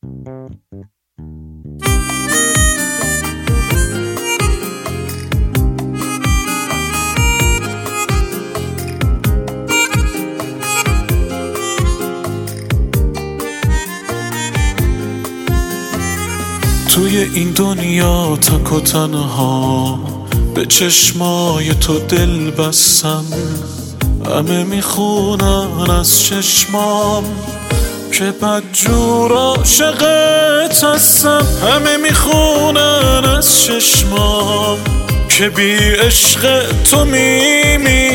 توی این دنیا تک و تنها به چشمای تو دل بستم. همه میخونن از چشمام که بدجور عاشقت هستم. همه میخونن از چشمام که بی عشق تو میمیرم.